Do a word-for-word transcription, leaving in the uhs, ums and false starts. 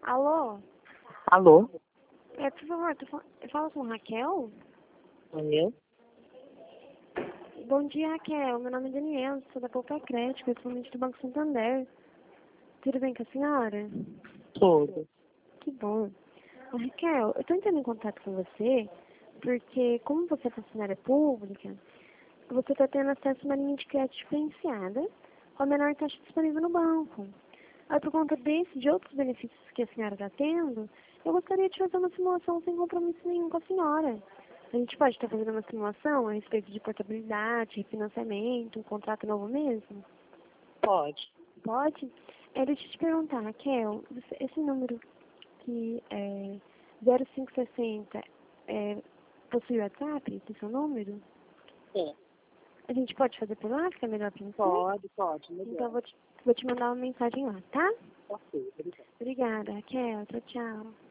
Alô? Alô? É, por favor, tu fala, fala com Raquel? Sou eu? Bom dia, Raquel. Meu nome é Daniela, sou da Poupa Crédito, principalmente do Banco Santander. Tudo bem com a senhora? Tudo. Que bom. Ô, Raquel, eu estou entrando em contato com você porque, como você é funcionária pública, você está tendo acesso a uma linha de crédito diferenciada com a menor taxa disponível no banco. Aí, por conta desse e de outros benefícios que a senhora está tendo, eu gostaria de fazer uma simulação sem compromisso nenhum com a senhora. A gente pode estar fazendo uma simulação a respeito de portabilidade, refinanciamento, um contrato novo mesmo? Pode. Pode? É, deixa eu te perguntar, Raquel, você- esse número que é zero cinco sessenta é, possui WhatsApp, esse seu número? Sim. A gente pode fazer por lá, fica melhor pra você? Pode, pode. Então Melhor. eu vou te, vou te mandar uma mensagem lá, tá? Ok, obrigado. Obrigada, Raquel. Tchau, tchau.